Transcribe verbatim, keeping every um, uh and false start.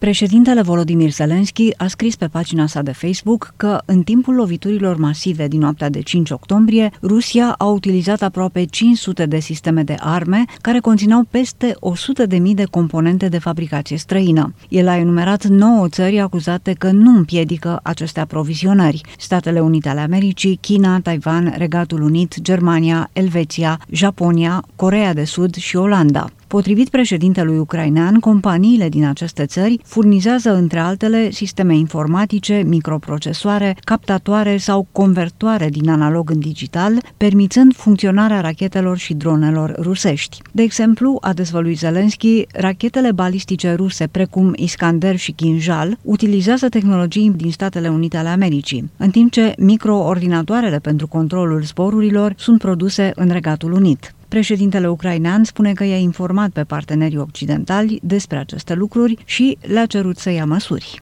Președintele Volodymyr Zelensky a scris pe pagina sa de Facebook că în timpul loviturilor masive din noaptea de cinci octombrie, Rusia a utilizat aproape cinci sute de sisteme de arme care conțineau peste o sută de mii de componente de fabricație străină. El a enumerat nouă țări acuzate că nu împiedică aceste aprovizionări: Statele Unite ale Americii, China, Taiwan, Regatul Unit, Germania, Elveția, Japonia, Coreea de Sud și Olanda. Potrivit președintelui ucrainean, companiile din aceste țări furnizează, între altele, sisteme informatice, microprocesoare, captatoare sau convertoare din analog în digital, permițând funcționarea rachetelor și dronelor rusești. De exemplu, a dezvăluit Zelensky, rachetele balistice ruse precum Iskander și Kinjal utilizează tehnologii din Statele Unite ale Americii, în timp ce microordinatoarele pentru controlul zborurilor sunt produse în Regatul Unit. Președintele ucrainean spune că i-a informat pe partenerii occidentali despre aceste lucruri și le-a cerut să ia măsuri.